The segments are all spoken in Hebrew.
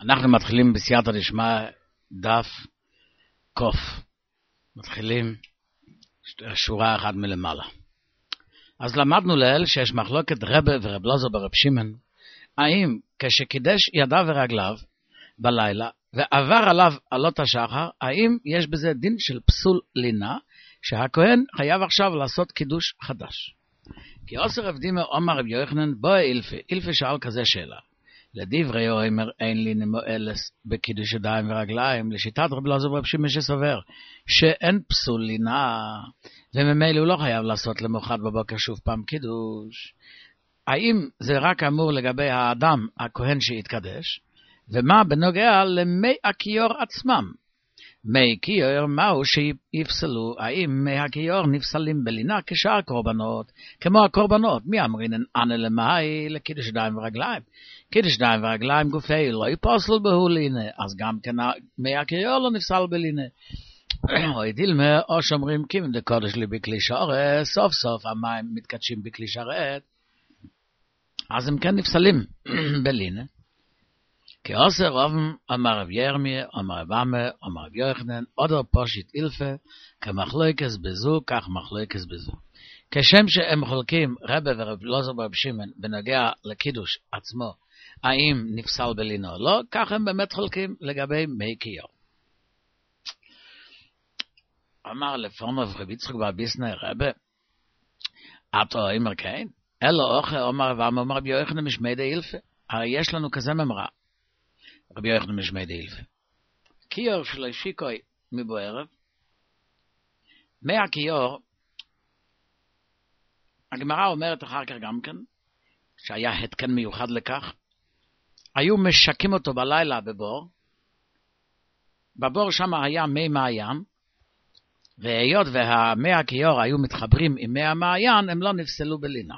אנחנו מתחילים בסייעתא דשמיא דף קוף. מתחילים שורה אחת מלמעלה. אז למדנו לעיל שיש מחלוקת רבי ורב אלעזר ברב שמעון, האם כשקידש ידיו ורגליו בלילה ועבר עליו עלות השחר, האם יש בזה דין של פסול לינה, שהכהן חייב עכשיו לעשות קידוש חדש. כי עשר רב דימא אמר רבי יוחנן בוא אילפי שאל כזה שאלה. לדברי אומר אין לי מועלס בקידוש ידיים ורגליים, לשיטת רב אלעזר ברב שמעון שסובר שאין פסול לינה, וממילא הוא לא חייב לעשות למוחרת בבוקר שוב פעם קידוש. האם זה רק אמור לגבי האדם הכהן שהתקדש, ומה בנוגע למי הכיור עצמם? מי כיור מהו שיפסלו? האם מי הכיור נפסלים בלינה כשאר קורבנות, כמו הקורבנות? מי אמרינן אנה למאי לקידוש ידיים ורגליים? קידוש ידיים ורגליים גופי לא יפסל בהו לינה, אז גם כן מי הכיור לא נפסל בלינה. או דילמה, או שאומרים קים דקודש לי בכלי שרת, סוף סוף המים מתקדשים בכלי שרת, אז הם כן נפסלים בלינה. כי עשר רבם אמר רב ירמיה, אמר רב עמא, אמר רב יוחנן, עודר פושיט אילפה, כמחלוקס בזו, כך מחלוקס בזו. כשם שהם חולקים רבי ורב אלעזר ברב שמעון בנוגע לקידוש עצמו, האם נפסל בלינה או לא, כך הם באמת חולקים לגבי מי כיור. אמר לפונוב רבי יצחק בר ביסנא רבי, עתו אומר כן, אלא אוכל אמר רב עמא, אמר רבי יוחנן משמי דאילפה, הרי יש לנו כזה ממרה. רבי יוחנן משמי דאילפה. כיור של שיקוי מבוערב, מי הכיור, הגמרא אומרת אחר כך גם כן, שהיה התקן מיוחד לכך, היו משקים אותו בלילה בבור, בבור שם היה מי מעיין, והיות והמי הכיור היו מתחברים עם מי המעיין, הם לא נפסלו בלינה.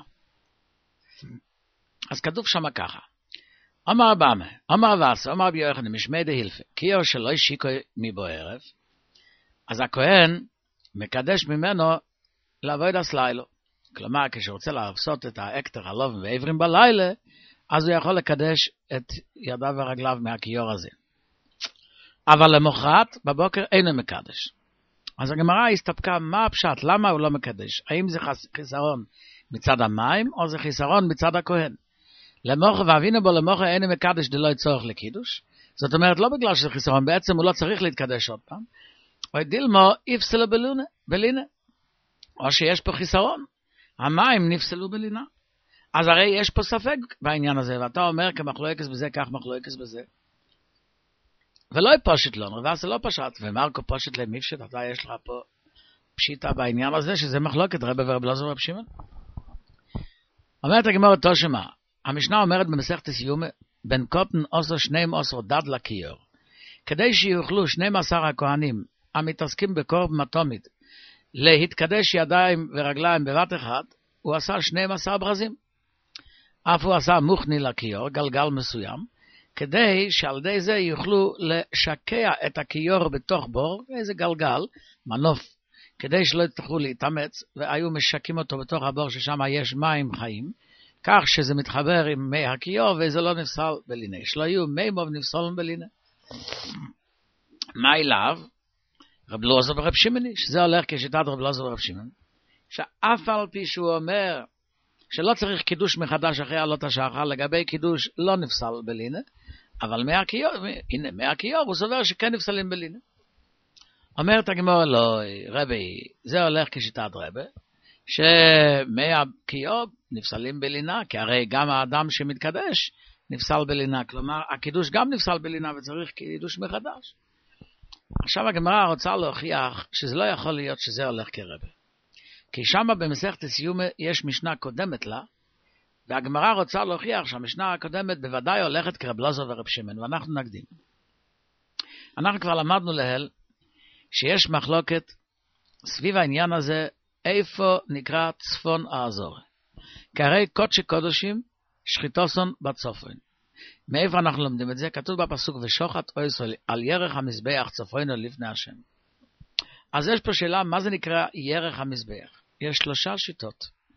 אז כתוב שם ככה, אמר רב עמא, אמר רב אסא, אמר רבי יוחנן משמי דאילפה, כיור שלא השיקו מבוערב, אז הכהן מקדש ממנו לעבודת לילה. כלומר, כשרוצה לעשות את האקטר הלובן ועברים בלילה, אז הוא יכול לקדש את ידיו ורגליו מהכיור הזה. אבל למחרת, בבוקר אינו מקדש. אז הגמרא הסתפקה מה הפשט, למה הוא לא מקדש? האם זה חיסרון מצד המים, או זה חיסרון מצד הכהן? למוחר ואבינו בו למוחר אינו מקדש דלא צורך לקידוש. זאת אומרת, לא בגלל שזה חיסרון, בעצם הוא לא צריך להתקדש עוד פעם. או דילמו יפסלו בלינה. או שיש פה חיסרון. המים נפסלו בלינה. אז הרי יש פה ספק בעניין הזה, ואתה אומר כמחלוקס בזה, כך מחלוקס בזה. ולא פושט לו, נראה זה לא פשט, ומרקו פושט למפשט, אתה יש לך פה פשיטה בעניין הזה, שזה מחלוקת רבי ורב אלעזר ברב שמעון. אומרת הגמרא תושמה, המשנה אומרת במסכת סיומא, בן קוטן עשר 12 דד לכיור. כדי שיוכלו 12 הכהנים המתעסקים בקורבן מתומית, להתקדש ידיים ורגליים בבת אחת, הוא עשה 12 ברזים. אף הוא עשה מוכני לכיור, גלגל מסוים, כדי שעל ידי זה יוכלו לשקע את הכיור בתוך בור, איזה גלגל, מנוף, כדי שלא יצטרכו להתאמץ, והיו משקים אותו בתוך הבור ששם יש מים חיים, כך שזה מתחבר עם מי הכיור, וזה לא נפסל בלינה. שלא יהיו מי מוב נפסלים בלינה. מה אליו? רב אלעזר ברב שמעון, שזה הולך כשיטת רב אלעזר ברב שמעון, שאף על פי שהוא אומר, שלא צריך קידוש מחדש אחרי עלות השחר, לגבי קידוש לא נפסל בלינה, אבל מי הכיור הוא סובר שכן נפסלים בלינה. אומרת הגמרא לא, רבי, זה הולך כשיטת רבי, שמי הכיור נפסלים בלינה, כי הרי גם האדם שמתקדש נפסל בלינה, כלומר הקידוש גם נפסל בלינה וצריך קידוש מחדש. עכשיו הגמרא רוצה להוכיח שזה לא יכול להיות שזה הולך כרבי. כי שם במסכת סיומא יש משנה קודמת לה, והגמרא רוצה להוכיח שהמשנה הקודמת בוודאי הולכת כרב אלעזר ורב שמעון, ואנחנו נקדים. אנחנו כבר למדנו להל שיש מחלוקת סביב העניין הזה, איפה נקרא צפון האזור. כי הרי קודשי קודשים שחיתוסון בצפון. מאיפה אנחנו לומדים את זה? כתוב בפסוק ושוחט אויסו על ירך המזבח צפונו לפני השם. אז יש פה שאלה, מה זה נקרא ירך המזבח? יש 3 שיטות.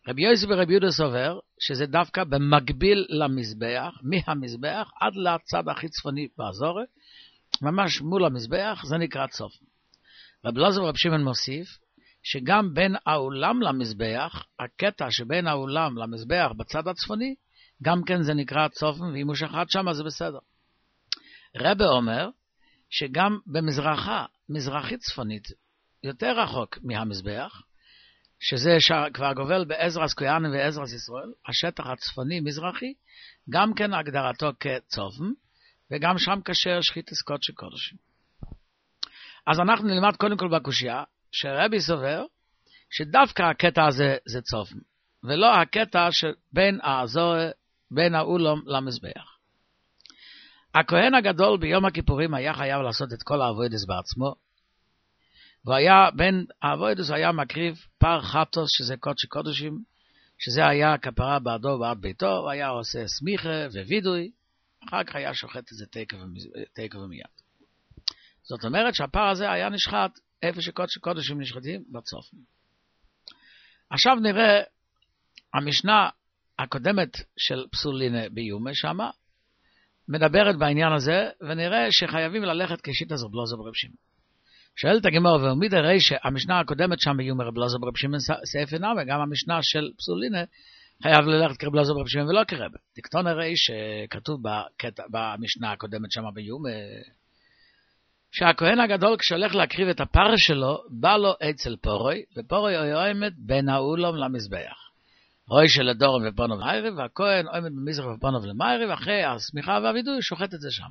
רבי יוסי ורבי יהודה סובר שזה דווקא במקביל למזבח, מהמזבח עד לצד הכי צפוני באזור, ממש מול המזבח, זה נקרא צופן. רבי אלעזר ורבי שמעון מוסיף שגם בין האולם למזבח, הקטע שבין האולם למזבח בצד הצפוני, גם כן זה נקרא צופן, ואם הוא שחט שם זה בסדר. רבי אומר שגם במזרחה, מזרחית צפונית, יותר רחוק מהמזבח, שזה כבר גובל בעזרס כהנים ועזרס ישראל, השטח הצפוני מזרחי, גם כן הגדרתו כצופן, וגם שם כשר שחיטת קודש קודשים. אז אנחנו נלמד קודם כל בקושיה, שרבי סובר שדווקא הקטע הזה זה צופן, ולא הקטע שבין האזור, בין האולם למזבח. הכהן הגדול ביום הכיפורים היה חייב לעשות את כל העבודות בעצמו, והיה בין העבודות היה מקריב פר חטוס, שזה קודש קודשים, שזה היה כפרה בעדו ובעד ביתו, והיה עושה סמיכה ווידוי, אחר כך היה שוחט את זה תקע ומיד. זאת אומרת שהפר הזה היה נשחט איפה שקודש קודשים נשחטים בצופן. עכשיו נראה המשנה הקודמת של פסולינה ביומה שמה, מדברת בעניין הזה, ונראה שחייבים ללכת כשיטת רבי אלעזר ברבי שמעון. שואלת הגמרא ואומרת הרי שהמשנה הקודמת שם ביומה רבי אלעזר ברבי שמעון סעיף נמי, וגם המשנה של פסולינה חייב ללכת כרבי אלעזר ברבי שמעון ולא כרבי. תקטון הרי שכתוב במשנה הקודמת שם ביומה, שהכהן הגדול כשהולך להקריב את הפר שלו, בא לו אצל פורוי, ופורוי עומד בין האולם למזבח. רוי של הדורם ופונוב למערב, והכהן עומד במזרח ופונוב למערב, אחרי הסמיכה והווידוי שוחט את זה שם.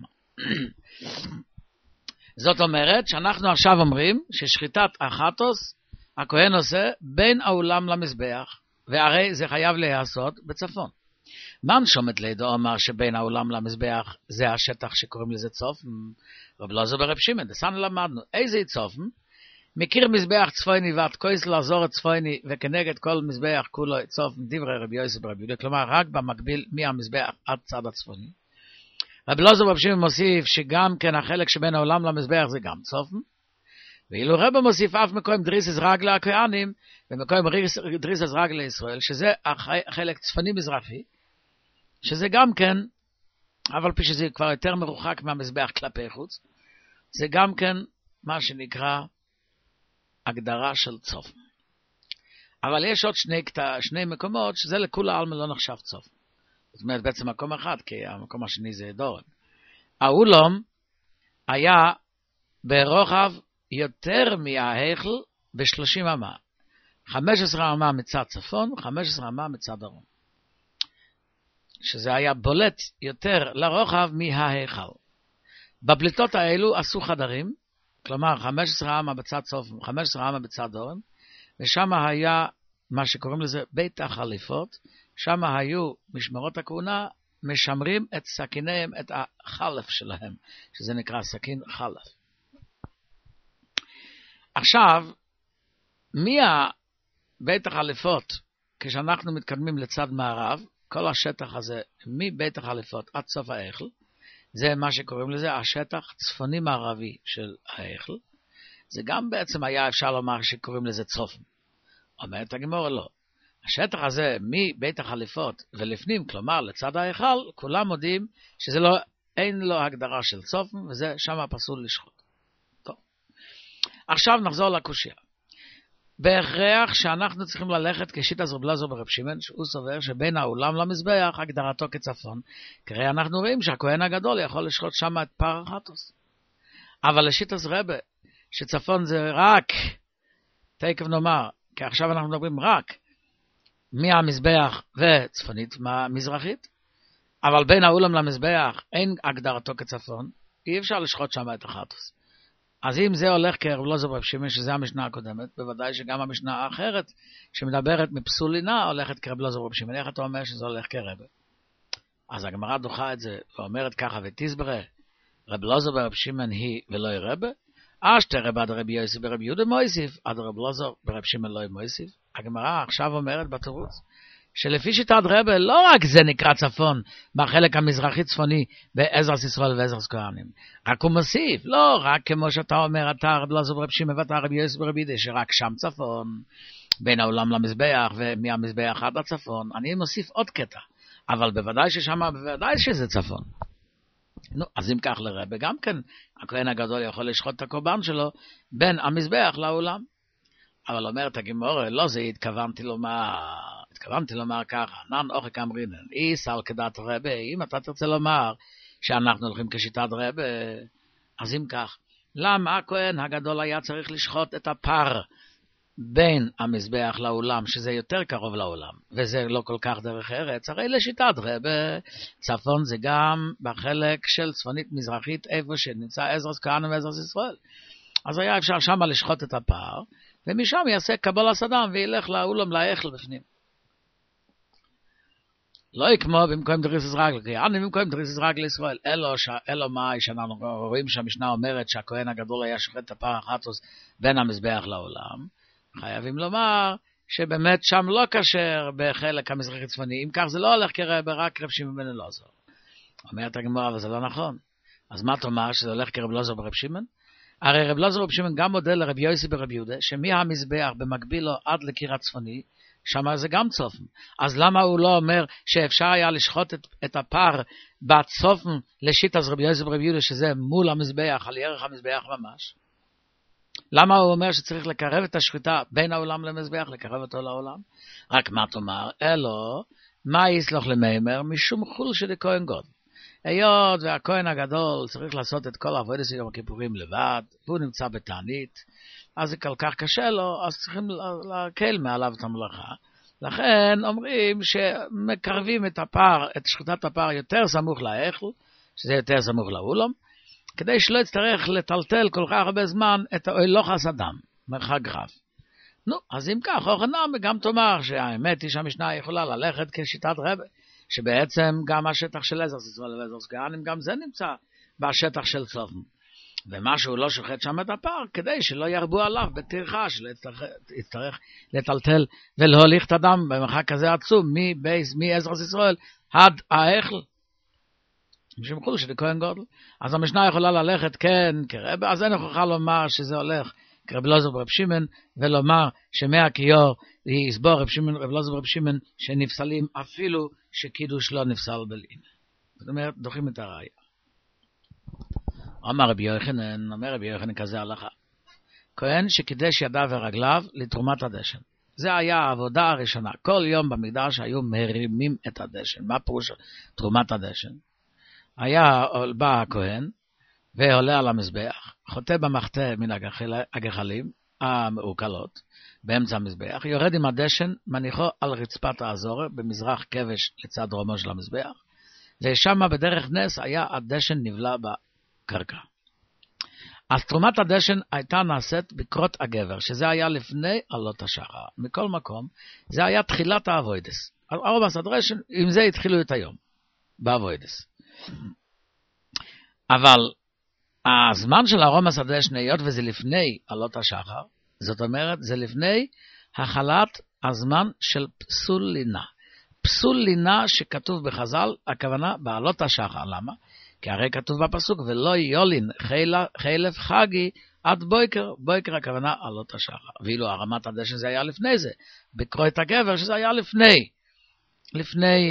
זאת אומרת שאנחנו עכשיו אומרים ששחיטת החטוס, הכהן עושה בין האולם למזבח, והרי זה חייב להיעשות בצפון. מן שומת לידו אמר שבין האולם למזבח זה השטח שקוראים לזה צופן, רבי אלעזר ברבי שמעון, דסנו למדנו, איזה צופן? מכיר מזבח צפוני ועד כויס לעזור את צפוני, וכנגד כל מזבח כולו צופן דברי רבי יוסי ברבי יהודה, כלומר רק במקביל מהמזבח עד צד הצפוני. רבי אלעזר ברבי שמעון מוסיף שגם כן החלק שבין העולם למזבח זה גם צופן, ואילו רבי מוסיף אף מקום דריסס רגלה הכהנים, ומקום דריסס רגלה ישראל, שזה החלק צפוני מזרחי, שזה גם כן, אבל פי שזה כבר יותר מרוחק מהמזבח כלפי חוץ, זה גם כן מה שנקרא הגדרה של צופן. אבל יש עוד שני מקומות שזה לכולה עלמא לא נחשב צופן. זאת אומרת בעצם מקום אחד, כי המקום השני זה דורן. האולם היה ברוחב יותר מההיכל ב-30 אמה. 15 אמה מצד צפון, 15 אמה מצד דרום. שזה היה בולט יותר לרוחב מההיכל. בבליטות האלו עשו חדרים, כלומר 15 אמה בצד צופן, 15 אמה בצד דורם, ושם היה מה שקוראים לזה בית החליפות, שם היו משמרות הכהונה משמרים את סכיניהם, את החלף שלהם, שזה נקרא סכין חלף. עכשיו, מבית החליפות, כשאנחנו מתקדמים לצד מערב, כל השטח הזה, מבית החליפות עד סוף ההיכל, זה מה שקוראים לזה השטח צפוני מערבי של ההיכל. זה גם בעצם היה אפשר לומר שקוראים לזה צופן. אומרת הגמרא לא. השטח הזה מבית החליפות ולפנים, כלומר לצד ההיכל, כולם מודים שזה לא, אין לו הגדרה של צופן, וזה שם פסול לשחוט. טוב. עכשיו נחזור לקושיה. בהכרח שאנחנו צריכים ללכת כשיטת רבי אלעזר ברבי שמעון, שהוא סובר שבין האולם למזבח הגדרתו כצפון. כי אנחנו רואים שהכהן הגדול יכול לשחוט שם את פר החטוס. אבל לשיטת רבי, שצפון זה רק, תכף נאמר, כי עכשיו אנחנו מדברים רק מהמזבח וצפונית מזרחית, אבל בין האולם למזבח אין הגדרתו כצפון, אי אפשר לשחוט שם את החטוס. אז אם זה הולך כרבי אלעזר ברבי שמעון, שזה המשנה הקודמת, בוודאי שגם המשנה האחרת, שמדברת מפסולינה, הולכת כרבי אלעזר ברבי שמעון. איך אתה אומר שזה הולך כרבי? אז הגמרא דוחה את זה, ואומרת ככה, ותסברה, רבי אלעזר ברבי שמעון היא ולא היא רבי, אשתא רבי עד רבי יוסי ברבי יהודה מויסיף, עד רבי אלעזר ברבי שמעון לא מויסיף. הגמרא עכשיו אומרת בתירוץ, שלפי שיטת רבי, לא רק זה נקרא צפון, בחלק המזרחי צפוני, בעזרס ישראל ועזרס כהנים. רק הוא מוסיף, לא רק כמו שאתה אומר, אתה רבי אלעזר ברבי שמעון ואתה רבי יוסי ברבי יהודה, שרק שם צפון, בין העולם למזבח, ומהמזבח עד הצפון, אני מוסיף עוד קטע, אבל בוודאי ששם, בוודאי שזה צפון. נו, אז אם כך לרבה, גם כן, הכהן הגדול יכול לשחוט את הקורבן שלו, בין המזבח לעולם. אבל אומרת הגמרא, לא זה התכוונתי לומר ככה, נן אוכק אמרינן, איס על כדת רבה, אם אתה תרצה לומר שאנחנו הולכים כשיטת רבה, אז אם כך, למה הכהן הגדול היה צריך לשחוט את הפר בין המזבח לעולם, שזה יותר קרוב לעולם, וזה לא כל כך דרך ארץ, הרי לשיטת רבה, צפון זה גם בחלק של צפונית מזרחית, איפה שנמצא עזרא כהנא ועזרא ישראל. אז היה אפשר שמה לשחוט את הפר, ומשם יעשה קבול הסדם וילך לאולם להיכל בפנים. לא יקמו במקום דריסס רגל, כי אני במקום דריסס רגל ישראל, אלו מה שאנחנו רואים שהמשנה אומרת שהכהן הגדול היה שוחט את הפר החטוס בין המזבח לעולם, חייבים לומר שבאמת שם לא כשר בחלק המזרחי צפוני, אם כך זה לא הולך כרב, רק רב שמעון בן אלעזר. אומרת הגמרא, אבל זה לא נכון. אז מה תאמר שזה הולך כרב אלעזר ברב שמעון? הרי רב אלעזר ברב שמעון גם מודה לרב יוסי ברב יהודה, שמהמזבח במקביל לו עד לקיר הצפוני, שם זה גם צופן. אז למה הוא לא אומר שאפשר היה לשחוט את הפר בצופן לשיטת רב יוסי ברב יהודה, שזה מול המזבח, על ירך המזבח ממש? למה הוא אומר שצריך לקרב את השחיטה בין העולם למזבח, לקרב אותו לעולם? רק מה תאמר? אלו, מה יסלח למיימר? משום חול של כהן גודל. היות והכהן הגדול צריך לעשות את כל עבודת יום הכיפורים לבד, והוא נמצא בתענית, אז זה כל כך קשה לו, אז צריכים להקל מעליו את המלאכה. לכן אומרים שמקרבים את הפר, את שחיטת הפר יותר סמוך להיכל, שזה יותר סמוך לאולם, כדי שלא יצטרך לטלטל כל כך הרבה זמן את האילוך הסדם, מרחק רב. נו, אז אם כך, אוכנם גם תאמר שהאמת היא שהמשנה יכולה ללכת כשיטת רבה, שבעצם גם השטח של עזרא ישראל ועזרא כהנא, גם זה נמצא בשטח של צופן. ומה שהוא לא שוחט שם את הפר, כדי שלא ירבו עליו בטרחה, שלא יצטרך לטלטל ולהוליך את הדם במרחק כזה עצום, מעזרא ישראל עד ההיכל. משום חול של כהן גודל. אז המשנה יכולה ללכת כן כרבה, אז אין הוכחה לומר שזה הולך כרב אלעזר ברב שמעון, ולומר שמהכיור יסבור רב אלעזר ברב שמעון שנפסלים אפילו שקידוש לא נפסל בלין. זאת אומרת, דוחים את הראיה. אומר רבי יוחנן כזה הלכה. כהן שקידש ידיו ורגליו לתרומת הדשן. זה היה העבודה הראשונה. כל יום במקדש היו מרימים את הדשן. מה פירוש תרומת הדשן? היה בא הכהן ועולה על המזבח, חוטא במחטא מן הגחלים המעוקלות באמצע המזבח, יורד עם הדשן, מניחו על רצפת האזור במזרח כבש לצד דרומו של המזבח, ושם בדרך נס היה הדשן נבלע בקרקע. אז תרומת הדשן הייתה נעשית בקרות הגבר, שזה היה לפני עלות השחר. מכל מקום, זה היה תחילת האבוידס. ארבע הדשן, עם זה התחילו את היום, באבוידס. אבל הזמן של ארומס הדשן, היות וזה לפני עלות השחר, זאת אומרת, זה לפני החלת הזמן של פסול לינה. פסול לינה שכתוב בחז"ל, הכוונה בעלות השחר. למה? כי הרי כתוב בפסוק, ולא יולין חילף חגי עד בויקר. בויקר הכוונה עלות השחר. ואילו הרמת הדשן זה היה לפני זה. בקרוית הגבר שזה היה לפני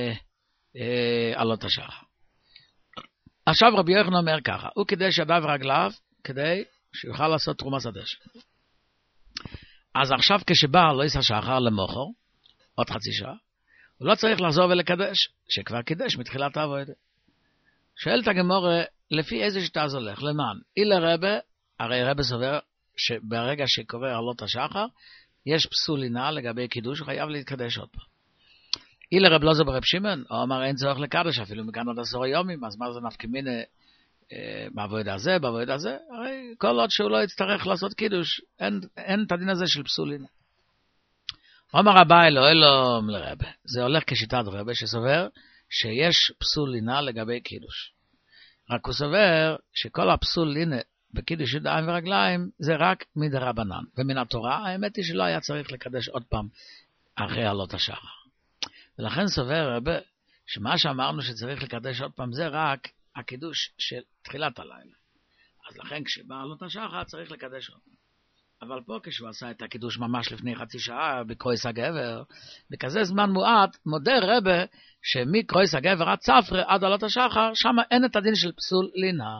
עלות השחר. עכשיו רבי יוחנן אומר ככה, הוא קידש ידיו ורגליו כדי שיוכל לעשות תרומת הדשן. אז עכשיו כשבא לא יסע שחר למוחר, עוד חצי שעה, הוא לא צריך לחזור ולקדש, שכבר קידש מתחילת העבודה. שואלת הגמרא, לפי איזה שיטה זה הולך? למען? אילה רבה, הרי רבה סובר שברגע שקורא עלות השחר, יש פסול לינה לגבי קידוש, הוא חייב להתקדש עוד פעם. אילה רב אלעזר ברב שמעון, הוא אמר אין צורך לקדש, אפילו מכאן עד 10 ימים, אז מה זה נפקא מינה בעבודה הזה, בעבודה הזה? הרי כל עוד שהוא לא יצטרך לעשות קידוש, אין את הדין הזה של פסול לינה. אומר הבא אלוהים לרבה, זה הולך כשיטת רבה שסובר שיש פסול לינה לגבי קידוש. רק הוא סובר שכל הפסול לינה בקידוש ידיים ורגליים זה רק מדרבנן. ומן התורה האמת היא שלא היה צריך לקדש עוד פעם אחרי עלות השחר. ולכן סובר רבה שמה שאמרנו שצריך לקדש עוד פעם זה רק הקידוש של תחילת הלילה. אז לכן כשבא עלות השחר צריך לקדש עוד פעם. אבל פה כשהוא עשה את הקידוש ממש לפני חצי שעה, בקרויס הגבר, בכזה זמן מועט, מודה רבה שמקרויס הגבר עד צפרא, עד עלות השחר, שם אין את הדין של פסול לינה.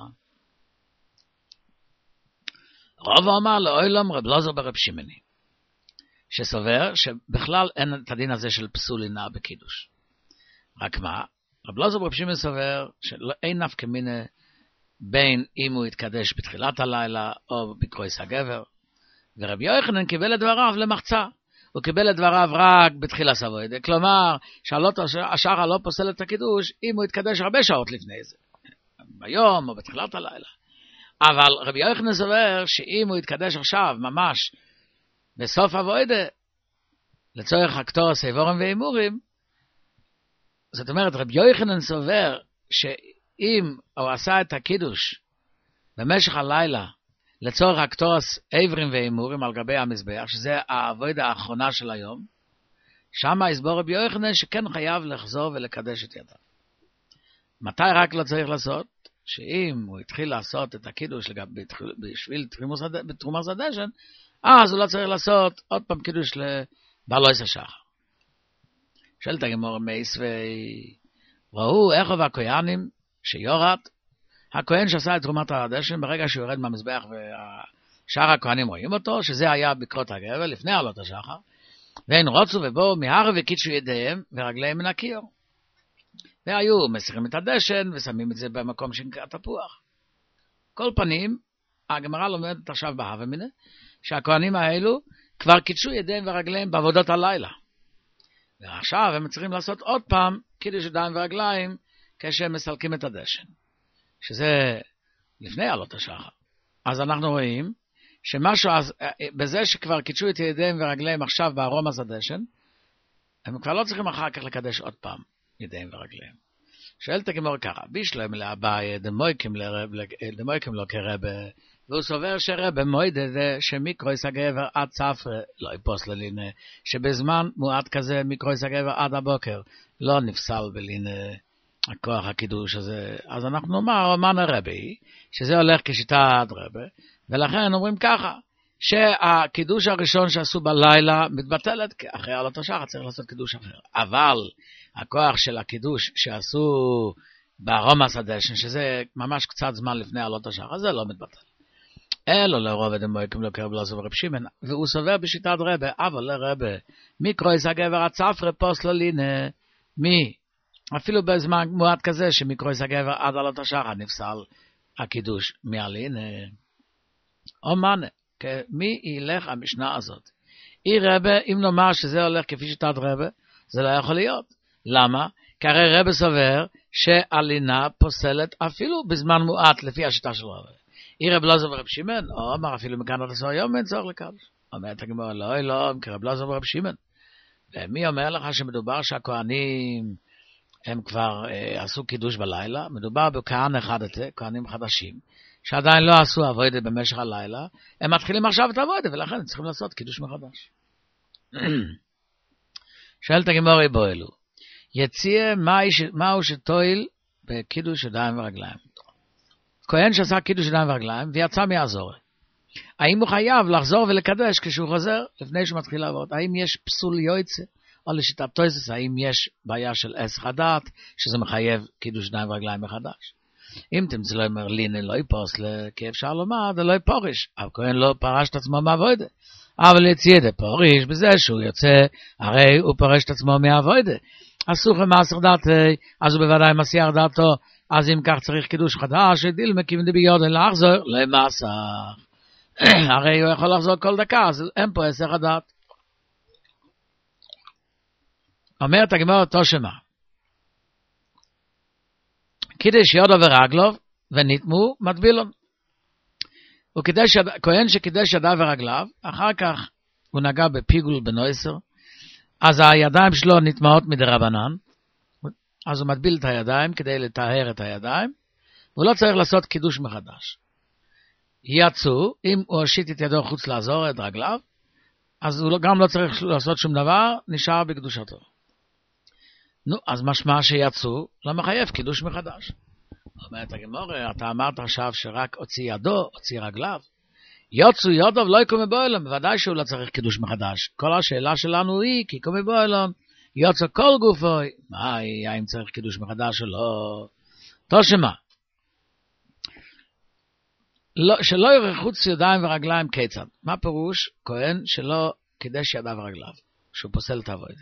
רב אמר לאוילום רב אלעזר ברב שמעוני, שסובר שבכלל אין את הדין הזה של פסול לינה בקידוש. רק מה? רב אלעזר ברב שמעוני סובר שאין נפקא מינה בין אם הוא יתקדש בתחילת הלילה או בקרויס הגבר, ורב יוחנן קיבל את דבריו למחצה. הוא קיבל את דבריו רק בתחילת סבוידה, כלומר שעלות השחר לא פוסל את הקידוש אם הוא יתקדש הרבה שעות לפני זה, ביום או בתחילת הלילה. אבל רבי יוחנן סובר שאם הוא יתקדש עכשיו ממש בסוף הבוידה לצורך הקטורת סייבורים ואימורים, זאת אומרת רבי יוחנן סובר שאם הוא עשה את הקידוש במשך הלילה לצורך הקטורת איברים ואימורים על גבי המזבח, שזה העבודה האחרונה של היום, שם יסבור רבי יוחנן שכן חייב לחזור ולקדש את ידיו. מתי רק לא צריך לעשות? שאם הוא התחיל לעשות את הקידוש בשביל תרומות הדשן, אז הוא לא צריך לעשות עוד פעם קידוש לבעלויס השחר. שואלת הגמרא מייס וראו איך הכהנים שיורד, הכהן שעשה את תרומת הדשן ברגע שהוא יורד מהמזבח ושאר הכהנים רואים אותו, שזה היה בקרות הגבר לפני עלות השחר, והם רוצו ובואו מהר וקידשו ידיהם ורגליהם מן הכיור. והיו מסירים את הדשן ושמים את זה במקום שנקרא תפוח. כל פנים, הגמרא לומדת עכשיו בהווה מיניה, שהכהנים האלו כבר קידשו ידיהם ורגליהם בעבודות הלילה. ועכשיו הם צריכים לעשות עוד פעם קידוש ידיים ורגליים כשהם מסלקים את הדשן, שזה לפני עלות השחר. אז אנחנו רואים שמשהו, בזה שכבר קידשו את ידיהם ורגליהם עכשיו בארומס הדשן, הם כבר לא צריכים אחר כך לקדש עוד פעם ידיהם ורגליהם. שואלת הגמרא ככה, בישלם לאביי דמויקים לו כרבה, והוא סובר שרבה מוידה זה שמקרויס הגבר עד צפרא לא יפוס ללינה, שבזמן מועט כזה מקרויס הגבר עד הבוקר לא נפסל בלינה הכוח הקידוש הזה. אז אנחנו נאמר מן הרבי, שזה הולך כשיטת רבה, ולכן אומרים ככה, שהקידוש הראשון שעשו בלילה מתבטלת, אחרי עלות השחר צריך לעשות קידוש אחר. אבל הכוח של הקידוש שעשו בארומס הדשן, שזה ממש קצת זמן לפני עלות השחר, זה לא מתבטל. אלו לרוב דמויקים לו כרב אלעזר ברב שמעון, והוא סובר בשיטת רבה, אבל לרבה, מקרויס הגבר עד צפרא פוסל לינה, אפילו בזמן מועט כזה שמקרויס הגבר עד עלות השחר נפסל הקידוש מהלינה. אומנה, מי ילך המשנה הזאת? אי רבה, אם נאמר שזה הולך כפי שיטת רבה, זה לא יכול להיות. למה? כי הרי רבה סובר שהלינה פוסלת אפילו בזמן מועט לפי השיטה של רבה. אי רב אלעזר ברב שמעון, או אמר אפילו מכאן עד עשרה יום אין צורך לקדש. אומרת הגמרא, לא, כרב אלעזר ברב שמעון. ומי אומר לך שמדובר שהכהנים הם כבר עשו קידוש בלילה? מדובר בכהן אחד, כהנים חדשים, שעדיין לא עשו עבודה במשך הלילה, הם מתחילים עכשיו את העבודה, ולכן הם צריכים לעשות קידוש מחדש. שואלת הגמרא בואלו, יציע מהו שתועיל בקידוש ידיים ורגליים? כהן שעשה קידוש ידיים ורגליים ויצא מהזורע, האם הוא חייב לחזור ולקדש כשהוא חוזר לפני שהוא מתחיל לעבוד? האם יש פסול יוצא? או לשיטת תוספות, האם יש בעיה של הסח הדעת שזה מחייב קידוש ידיים ורגליים מחדש? אם תמצא לו אומר לינה לא יפוסל, כי אפשר לומר זה לא יפורש, הכהן לא פרש את עצמו מהעבודה, אבל יציע פורש בזה שהוא יוצא, הרי הוא פורש את עצמו מהעבודה. אסור למסר דעתי, אז הוא בוודאי מסיח דעתו, אז אם כך צריך קידוש חדש, דיל מקים דביודן לחזור למסר. הרי הוא יכול לחזור כל דקה, אז אין פה הסח הדעת. אומרת הגמרא תושמה, קידש יודו ורגלו ונתמו מטבילון. כהן שקידש ידיו ורגליו, אחר כך הוא נגע בפיגול בנויסר, אז הידיים שלו נטמעות מדרבנן, אז הוא מטביל את הידיים כדי לטהר את הידיים, והוא לא צריך לעשות קידוש מחדש. יצאו, אם הוא הושיט את ידו חוץ לעזור את רגליו, אז הוא גם לא צריך לעשות שום דבר, נשאר בקדושתו. נו, אז משמע שיצאו, לא מחייב קידוש מחדש. אומרת הגמרא, אתה אמרת עכשיו שרק הוציא ידו, הוציא רגליו. יוצא יודוב לא יקום מבוילם, בוודאי שהוא לא צריך קידוש מחדש. כל השאלה שלנו היא, כי יקום מבוילם, יוצא כל גופוי, מה, האם צריך קידוש מחדש או לא? תושמה, שלא ירחוץ ידיים ורגליים כיצד. מה פירוש? כהן שלא קידש ידיו ורגליו, שהוא פוסל את העבודה.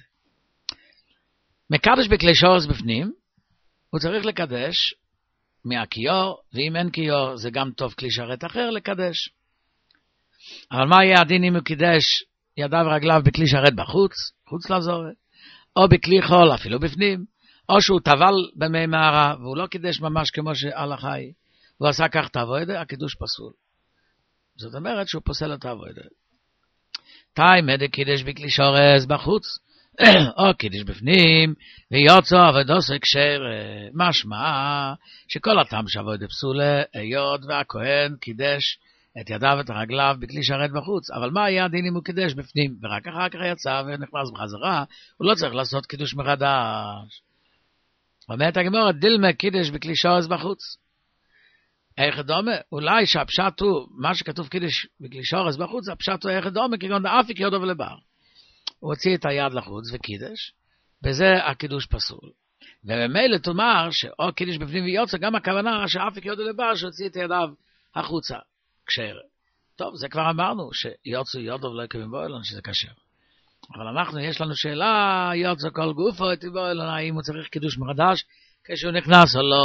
מקדש בכלי שורש בפנים, הוא צריך לקדש מהכיור, ואם אין כיור זה גם טוב כלי שרת אחר לקדש. אבל מה יהיה הדין אם הוא קידש ידיו ורגליו בכלי שרת בחוץ, חוץ לזורת, או בכלי חול אפילו בפנים, או שהוא טבל במי מערה, והוא לא קידש ממש כמו שהלכה היא, הוא עשה כך את העבודה, הקידוש פסול. זאת אומרת שהוא פוסל את העבודה. תאי קידש בכלי שורש בחוץ, או קידש בפנים, ויוצא עבודתו כשר, משמע שכל הטעם שעבודה פסולה, היות והכהן קידש את ידיו ואת רגליו בכלי שרת בחוץ, אבל מה היה הדין אם הוא קידש בפנים, ורק אחר כך יצא ונכנס בחזרה, הוא לא צריך לעשות קידוש מחדש. אומרת הגמרא, דילמה קידש בכלי שורש בחוץ. איך דומה? אולי שהפשט הוא, מה שכתוב קידש בכלי שורש בחוץ, הפשט הוא איך דומה, כגון דאפיק יודו ולבר. הוא הוציא את היד לחוץ וקידש, בזה הקידוש פסול. וממילא תאמר שאו קידש בפנים ויוצא, גם הכוונה שאפיק יודו לבר, שהוציא את ידיו החוצה, כשר. טוב, זה כבר אמרנו, שיוצא יודו ולא יקום מבוילם, שזה כשר. אבל אנחנו, יש לנו שאלה, יוצא כל גופו את מבוילם, האם הוא צריך קידוש מחדש, כשהוא נכנס או לא.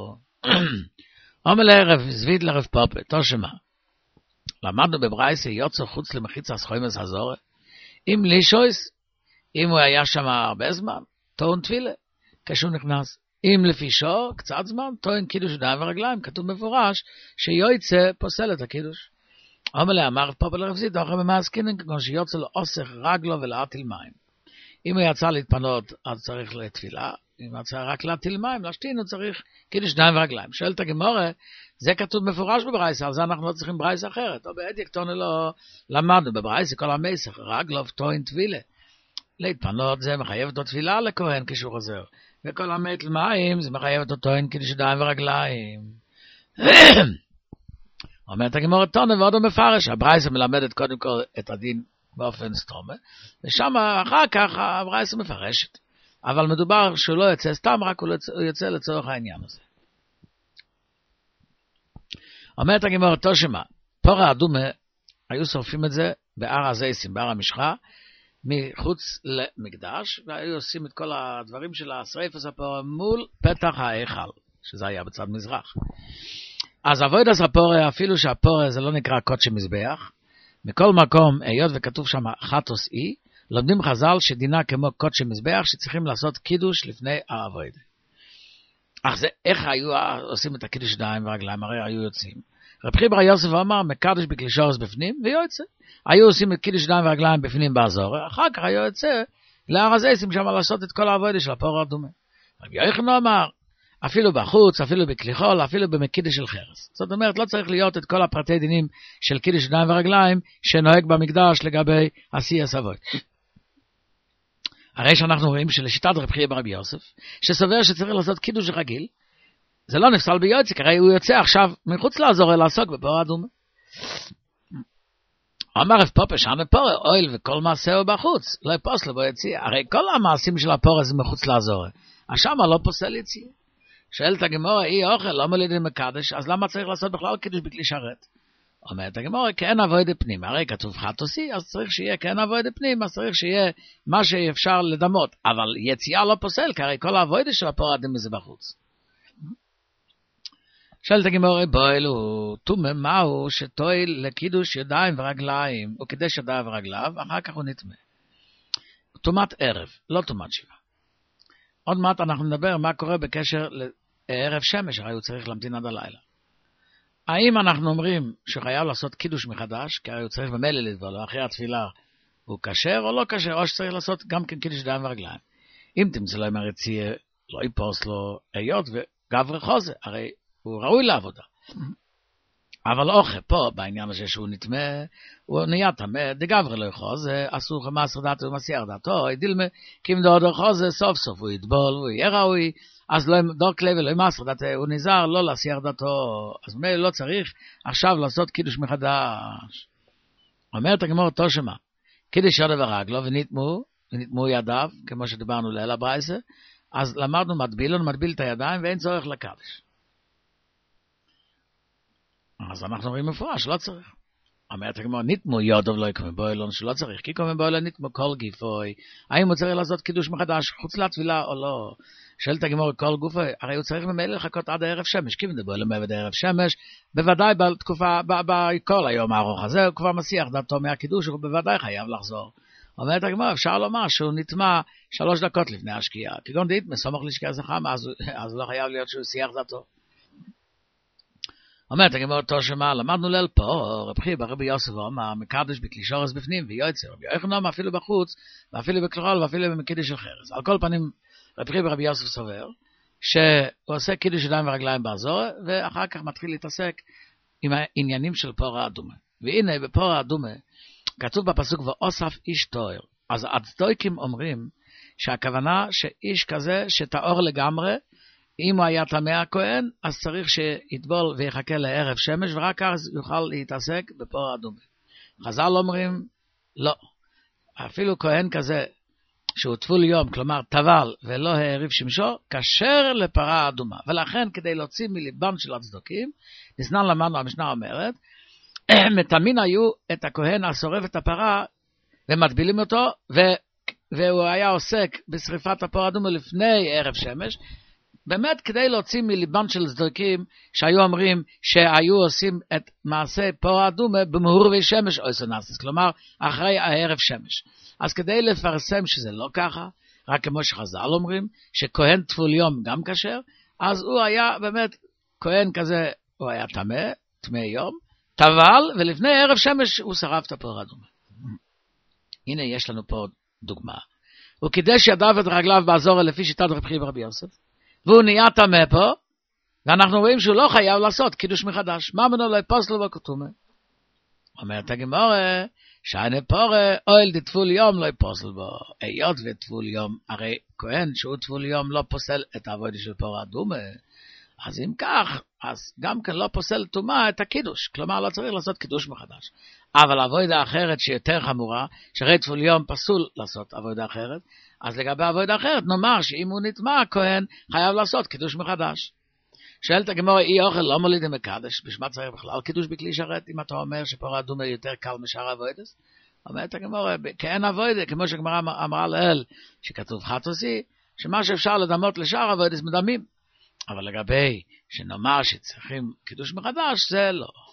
אומר לערב, זווית לערב פופה, תושמה. למדנו בברייסה, יוצא חוץ למחיץ הסחוימס הזורה, אם לישויס, אם הוא היה שם הרבה זמן, טוען תפילה, כשהוא נכנס. אם לפי שור, קצת זמן, טוען קידוש ידיים ורגליים, כתוב מפורש, שיוצא פוסל את הקידוש. אומר לה, אמר פה בלרבזית, אחרי במאסקינן, כמו שיוצא לו אוסך רגלו ולהטיל מים. אם הוא יצא להתפנות, אז צריך לתפילה, אם הוא יצא רק להטיל מים, להשתין, הוא צריך קידוש ידיים ורגליים. שואלת הגמורה, זה כתוב מפורש בברייסה, על זה אנחנו לא צריכים ברייסה אחרת. או בעד יקטון לא למדנו בברייסה, כל המסך, רגלו טוען תפילה. להתפנות זה מחייב אותו תפילה לכהן כשהוא חוזר. וכל המטל מים זה מחייב אותו טוען קידוש ידיים ורגליים. אומרת הגמרא תונה ועוד הוא מפרש, הברייסה מלמדת קודם כל את הדין באופן סתומה, ושם אחר כך הברייסה מפרשת. אבל מדובר שהוא לא יוצא סתם, רק הוא יוצא לצורך העניין הזה. אומרת הגמרא תושמה, פורה אדומה, היו שורפים את זה בהר הזייסים, בהר המשחה, מחוץ למקדש, והיו עושים את כל הדברים של השריפת הפורה מול פתח ההיכל, שזה היה בצד מזרח. אז עבודת הפורה, אפילו שהפורה זה לא נקרא קודשי מזבח, מכל מקום, היות וכתוב שם חטוס אי, לומדים חז"ל שדינה כמו קודשי מזבח, שצריכים לעשות קידוש לפני העבודה. אך זה, איך היו עושים את הקידוש ידיים ורגליים? הרי היו יוצאים. רב חיבר יוסף אמר, מקדש בכלי שורש בפנים, ויוצא. היו עושים את קידוש ידיים ורגליים בפנים באזור, אחר כך היו יוצא להר הזייסים שם לעשות את כל העבודה של הפור האדומה. רבי יוחנן אמר, אפילו בחוץ, אפילו בכלי חול, אפילו במקידש של חרס. זאת אומרת, לא צריך להיות את כל הפרטי דינים של קידוש ידיים ורגליים, שנוהג במקדש לגבי עשיית עבודה. הרי שאנחנו רואים שלשיטת רב חייא ברבי יוסף, שסובר שצריך לעשות קידוש רגיל, זה לא נפסל ביוצא, כי הרי הוא יוצא עכשיו מחוץ לעזור לעסוק בפור האדומה. אמר רב פופה שם פורה, אויל וכל מעשהו בחוץ, לא יפוסל בו יציאה. הרי כל המעשים של הפורה זה מחוץ לעזור, השם לא פוסל יציאה. שואלת הגמרא, אי אוכל, לא מולידים מקדש, אז למה צריך לעשות בכלל קידוש בכלי שרת? אומרת הגמרא, כאין עבודה פנים, הרי כתוב חטוסי, אז צריך שיהיה כאין עבודה פנים, אז צריך שיהיה מה שאפשר לדמות, אבל יציאה לא פוסל, כי הרי כל העבודה של הפורה אדם זה בחוץ. שואלת הגמרא, בואל הוא תומם, מהו שטועל לקידוש ידיים ורגליים, הוא קידש ידיים ורגליו, אחר כך הוא נטמא. תומת ערב, לא תומת שיבה. עוד מעט אנחנו נדבר מה קורה בקשר לערב שמש, הרי הוא צריך להמתין עד הלילה. האם אנחנו אומרים שחייב לעשות קידוש מחדש, כי הרי הוא צריך במילא לדבר, אחרי התפילה הוא כשר או לא כשר, או שצריך לעשות גם כן קידוש ידיים ורגליים. אם תמצא לו עם הרצייה, לא יפוס לו היות וגבר חוזה, הרי הוא ראוי לעבודה. אבל אוכל פה, בעניין הזה שהוא נטמא, הוא נהיה טמא, דגבר לא חוזה, אסור חמאסר דתו ומסיח דתו, דילמה, כי אם דודו חוזה, סוף סוף הוא יטבול, הוא יהיה ראוי, אז לא דוק לב ולא מסר, הוא נזהר לא להסיח דתו, אז הוא אומר, לא צריך עכשיו לעשות קידוש מחדש. אומרת הגמרא תושמה, קידוש ידו ורגלו ונטמו ידיו, כמו שדיברנו ליל הברייסה, אז למדנו מטביל את הידיים ואין צורך לקדש. אז אנחנו רואים מפורש, לא צריך. אומרת הגמרא, נטמו ידו ולא יקום באוילון, שלא צריך, כי יקום באוילון נטמו כל גיפוי. האם הוא צריך לעשות קידוש מחדש חוץ לתפילה או לא? שואלת הגמרא כל גופוי, הרי הוא צריך ממילא לחכות עד הערב שמש, כי מדבר למעבד הערב שמש, בוודאי בתקופה, בכל היום הארוך הזה, הוא כבר מסיח דתו מהקידוש, הוא בוודאי חייב לחזור. אומרת הגמרא, אפשר לומר שהוא נטמע 3 דקות לפני השקיעה, כגון דית מסומך לשקיעה זה חם, אז לא חייב להיות שהוא סיח דתו. אומרת הגמרא תושמה, למדנו ליל פה, רבי יוסף אמר, מקדש בכלי שורש בפנים ויועצר, ויוחנן אפילו בחוץ, ואפילו בכלול, ואפילו במקידש של חרס. על כל פנים, רבי יוסף סובר, שהוא עושה קידוש ידיים ורגליים באזור, ואחר כך מתחיל להתעסק עם העניינים של פור האדומה. והנה, בפור האדומה, כתוב בפסוק, ואוסף איש טוהר. אז הצדוקים אומרים, שהכוונה שאיש כזה שטהור לגמרי, אם הוא היה טמא הכהן, אז צריך שיטבול ויחכה לערב שמש, ורק אז יוכל להתעסק בפור האדומה. חז"ל אומרים, לא. אפילו כהן כזה, שהוא טבול יום, כלומר טבל ולא העריב שמשו, כשר לפרה אדומה. ולכן כדי להוציא מליבם של הצדוקים, נסנן למדנו, המשנה אומרת, מטמין היו את הכהן השורף את הפרה, ומטבילים אותו, והוא היה עוסק בשריפת הפרה אדומה לפני ערב שמש, באמת כדי להוציא מליבם של צדוקים, שהיו אומרים שהיו עושים את מעשה פרה אדומה במהורווי שמש או סונסס, כלומר אחרי הערב שמש. אז כדי לפרסם שזה לא ככה, רק כמו שחז"ל אומרים, שכהן טבול יום גם כשר, אז הוא היה באמת כהן כזה, הוא היה טמא יום, טבל, ולפני ערב שמש הוא שרף את הפרה אדומה. הנה יש לנו פה דוגמה. הוא קידש ידיו ואת רגליו באזור לפי שיטת רבי יוסף, והוא נהיה טמא פה, ואנחנו רואים שהוא לא חייב לעשות קידוש מחדש. מה מנו לא יפוסל בכתומה? אומרת הגמרא, שהנה פורה, אוהל דטבול יום לא יפוסל בו. היות וטבול יום, הרי כהן שהוא טבול יום לא פוסל את העבודה של פרה אדומה. אז אם כך, אז גם כן לא פוסל טומאה את הקידוש. כלומר, לא צריך לעשות קידוש מחדש. אבל עבודה אחרת שיותר חמורה, שהרי טבול יום פסול לעשות עבודה אחרת, אז לגבי עבודה אחרת, נאמר שאם הוא נטמע הכהן, חייב לעשות קידוש מחדש. שואלת הגמרא, אי אוכל לא מוליד מקדש, בשמה צריך בכלל קידוש בכלי שרת, אם אתה אומר שפרה אדומה יותר קל משאר עבודס? אומרת הגמרא, כאין עבודה, כמו שהגמרא אמרה לאל, שכתוב חטוסי, שמה שאפשר לדמות לשאר עבודס מדמים. אבל לגבי שנאמר שצריכים קידוש מחדש, זה לא.